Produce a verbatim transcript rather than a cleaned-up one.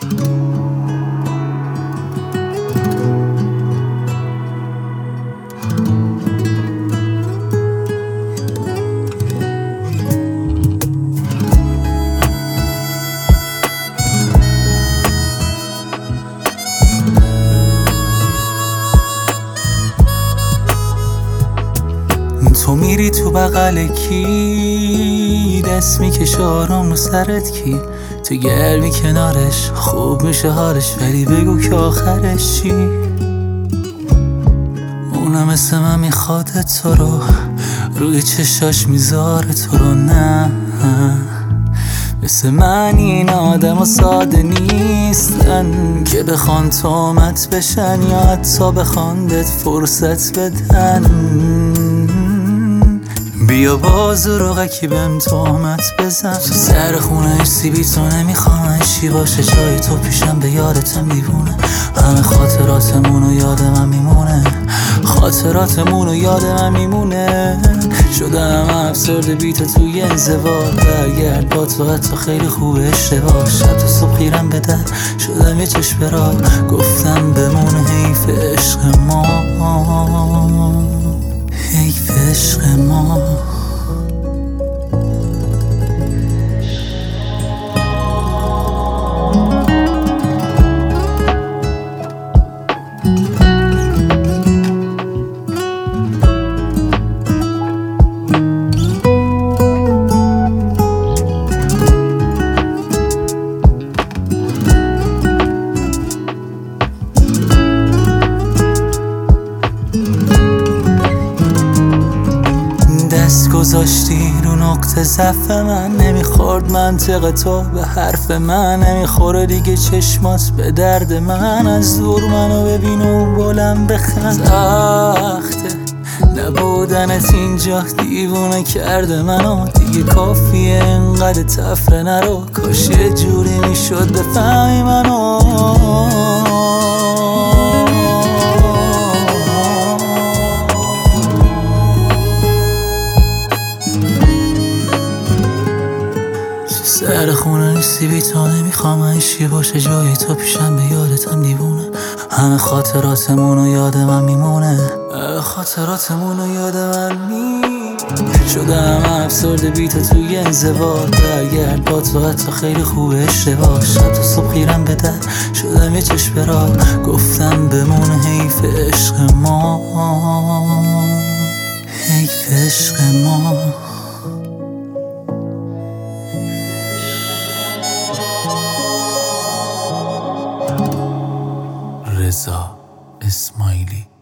تو میری تو بغل کی، دست میکشه آرام رو سرت کی، تو گرمی کنارش خوب میشه حالش، ولی بگو که آخرش چی؟ اونم مثل من میخواد تو رو، روی چشاش میذاره تو رو، نه مثل من این آدم و ساده نیستن که بخوان تومت بشن یا حتی بخوان بهت فرصت بدن. بیا باز روغکی بهم تهمت بزن، تو سر خونه سیبی تو نمیخوام چی باشه، جای تو پیشم به یادتم دیوونه، همه خاطراتمونو یاد من میمونه، خاطراتمونو یاد من میمونه. شدم افسرده بیت توی انزوا، برگرد با تو حتی خیلی خوبه اشتباه، شب تا صبح خیرم به در شدم یه چشم را، گفتم بمونه حیف عشق ما، حیف عشق ما. دست گذاشتی رو نقطه ضعف من، نمیخورد منطق تو به حرف من، نمیخوره دیگه چشمات به درد من، از دور منو ببین و بلند بخند. سخته نبودنت اینجا دیوونه کرده منو، دیگه کافیه انقدر تفره نرو، کاش یه جوری میشد بفهمی منو. سر خونه نیستی بی تو نمیخوام عیشی باشه، جای تو پیشم به یادتم دیوونه، همه خاطراتمونو یاد من میمونه، خاطراتمونو یاد من میمونه. شدم افسرده بی تو توی انزوا، برگرد با تو حتی خیلی خوبه اشتباه، شب تا صبح خیرم به در شدم یه چشم را، گفتم بمونه حیف عشق ما، حیف عشق ما. رضا اسماعیلی.